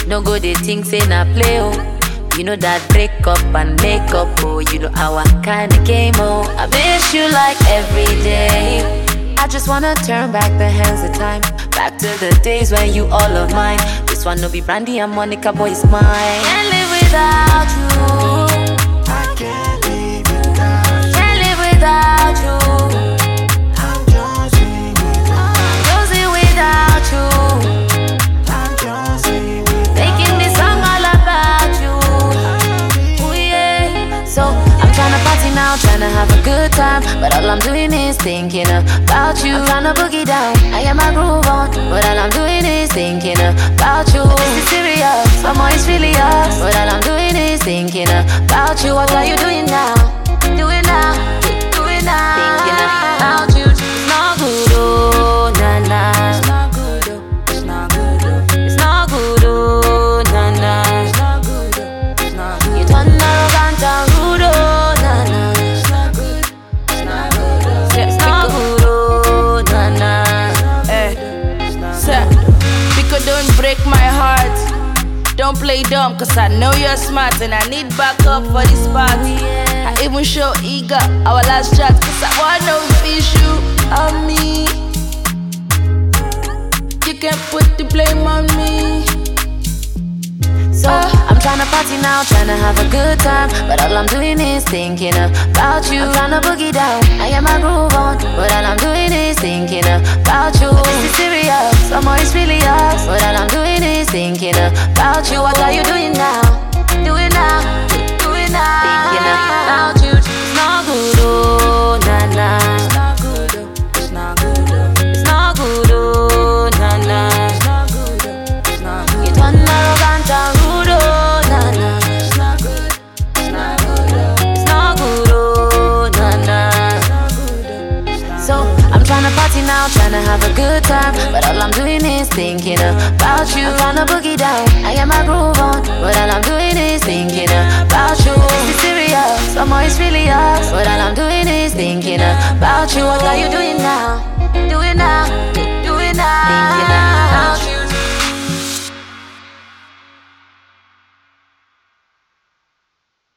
No go they think say na play oh. You know that break up and make up oh. You know our kind of game oh. I miss you like every day. I just wanna turn back the hands of time, back to the days when you all of mine. This one no be Brandy and Monica, boy, it's mine. Can't live without you. I can't live without you. Can't live without you. I'm Jonesy without you. Jonesy without you. I'm Jonesy without you. Making this song all about you. Ooh, yeah. So I'm tryna party now, tryna have a good time, but all I'm doing is thinking about you. I'm tryna boogie down, I get my groove on, but all I'm doing is thinking about you. This is serious, someone is really us, but all I'm doing is thinking about you. What are you doing now? Do it now, do it now. Thinking about you. It's not good, oh, nah, nah. It's not good, oh. It's not good, oh. It's not good, oh, nah, nah. It's not good, oh. It's not good. You turn arrogant and rude, oh, nah, nah. It's not good. It's not good, oh. It's not good, oh, nah, nah. Sir, Pico, don't break my heart. Don't play dumb, cause I know you're smart and I need backup for this party. I even show eager our last chat, cause I wanna know if it's you or me. You can't put the blame on me. So I'm tryna party now, tryna have a good time, but all I'm doing is thinking about you. I'm tryna boogie down, I get my groove on, but all I'm doing is thinking about you. This is serious, someone is really us, but all I'm doing is thinking about you. What are you doing now? Do it now, do it now. Thinking about you. It's not good, oh, nah, nah. It's not good, oh. It's not good, oh. It's not good, oh, nah, nah. It's not good, oh. It's not good. You turn arrogant and rude, oh, nah, nah. It's not good. It's not good, oh. It's not good, oh, nah, nah. It's not good, oh. It's not So I'm tryna party now, tryna have a good time, but all I'm doing is thinking about you. I'm tryna boogie down, I get my groove on, but all I'm doing is thinking about you. This is serious, someone is really us, but all I'm doing is thinking about you. What are you doing now? Do it now, do it now. Thinking about you.